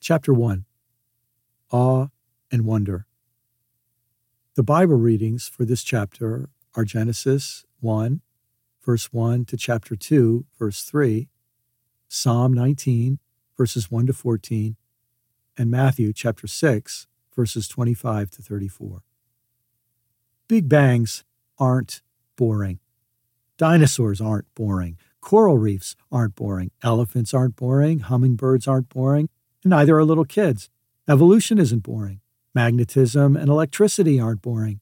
Chapter 1. Awe and Wonder. The Bible readings for this chapter are Genesis 1, verse 1 to chapter 2, verse 3, Psalm 19, verses 1 to 14, and Matthew chapter 6, verses 25 to 34. Big bangs aren't boring. Dinosaurs aren't boring. Coral reefs aren't boring. Elephants aren't boring. Hummingbirds aren't boring. And neither are little kids. Evolution isn't boring. Magnetism and electricity aren't boring.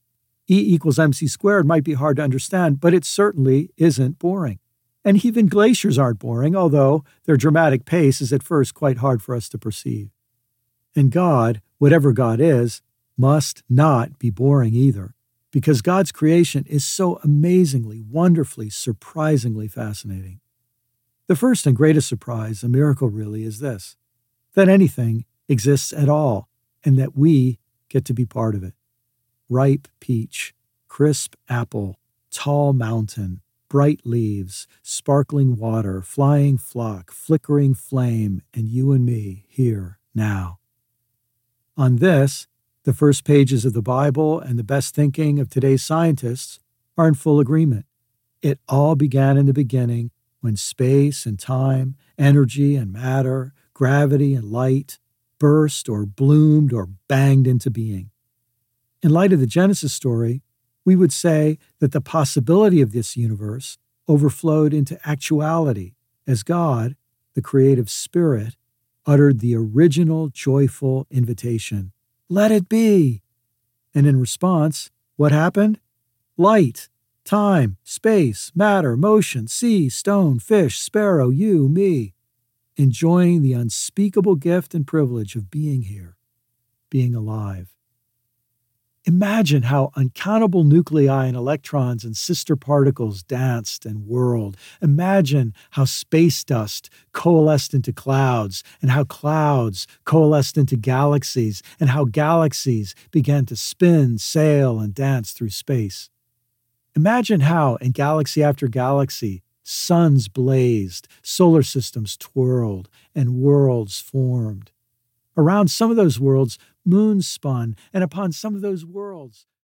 E=mc² might be hard to understand, but it certainly isn't boring. And even glaciers aren't boring, although their dramatic pace is at first quite hard for us to perceive. And God, whatever God is, must not be boring either, because God's creation is so amazingly, wonderfully, surprisingly fascinating. The first and greatest surprise, a miracle really, is this: that anything exists at all, and that we get to be part of it. Ripe peach, crisp apple, tall mountain, bright leaves, sparkling water, flying flock, flickering flame, and you and me here now. On this, the first pages of the Bible and the best thinking of today's scientists are in full agreement. It all began in the beginning when space and time, energy and matter, gravity and light burst or bloomed or banged into being. In light of the Genesis story, we would say that the possibility of this universe overflowed into actuality as God, the creative spirit, uttered the original joyful invitation, "Let it be!" And in response, what happened? Light, time, space, matter, motion, sea, stone, fish, sparrow, you, me, enjoying the unspeakable gift and privilege of being here, being alive. Imagine how uncountable nuclei and electrons and sister particles danced and whirled. Imagine how space dust coalesced into clouds, and how clouds coalesced into galaxies, and how galaxies began to spin, sail, and dance through space. Imagine how, in galaxy after galaxy, suns blazed, solar systems twirled, and worlds formed. Around some of those worlds, moons spun, and upon some of those worlds,